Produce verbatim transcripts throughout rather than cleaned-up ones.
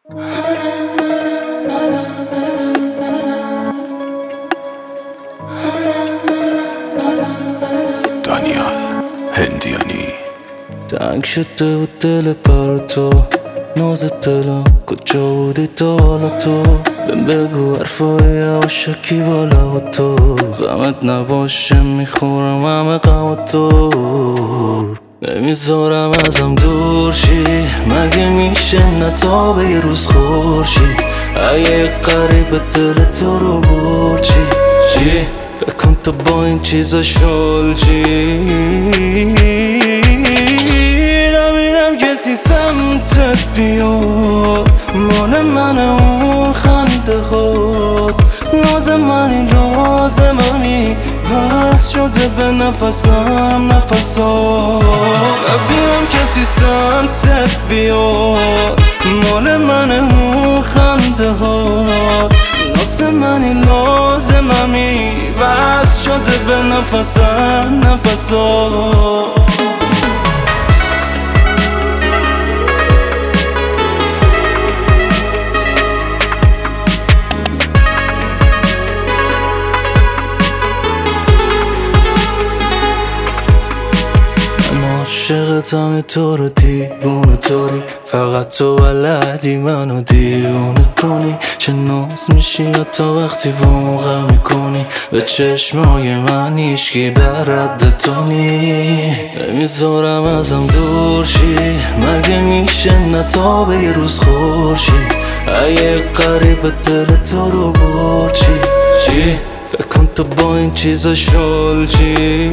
دانیال هندیانی. تنگ شده بود دل پر تو، ناز دلم کجا بودی تا حالا تو؟ بهم بگو حرفای عاشقی بالا و تو، غمت نباشه میخورم همه غم تو، نمیذارم ازم دور شی. مگه میشه نتابه یه روز خورشید؟ اگه قریب دل تو رو برد چی؟ چی؟ فکر کن تو با این چیزا شل چی؟ نمیرم کسی سمتت بیاد، مال من اون خنده هات، ناز منی لازممی وز شده به نفسم نفسات. نمیرم کسی سمتت بیاد، مال من اون خنده هات، ناز منی لازممی وز شده به نفسم نفسات. عاشقتم تو رو دیوونه طوری، فقط تو بلدی منو دیوونه کنی. چه ناز میشی حتی وقتی با غم میکنی، به چشمای من هیچکی در رد تو نی. نمیذارم ازم دور شی، مگه میشه نتابه یه روز خورشید؟ اگه قریب دل تو رو برد چی؟ چی؟ فکر کن تو با این چیزا شل چی؟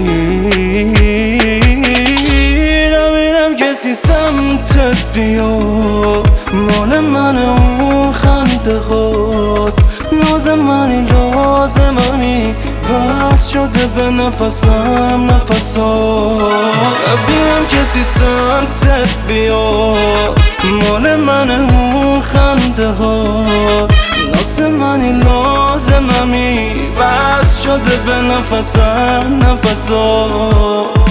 نمیرم کسی سمتت بیاد، مال من اون خنده هات، ناز منی لازممی وز شده به نفسم نفسات. نمیرم کسی سمتت بیاد، مال من اون خنده هات، ناز منی لازممی وز شده به نفسم نفسات.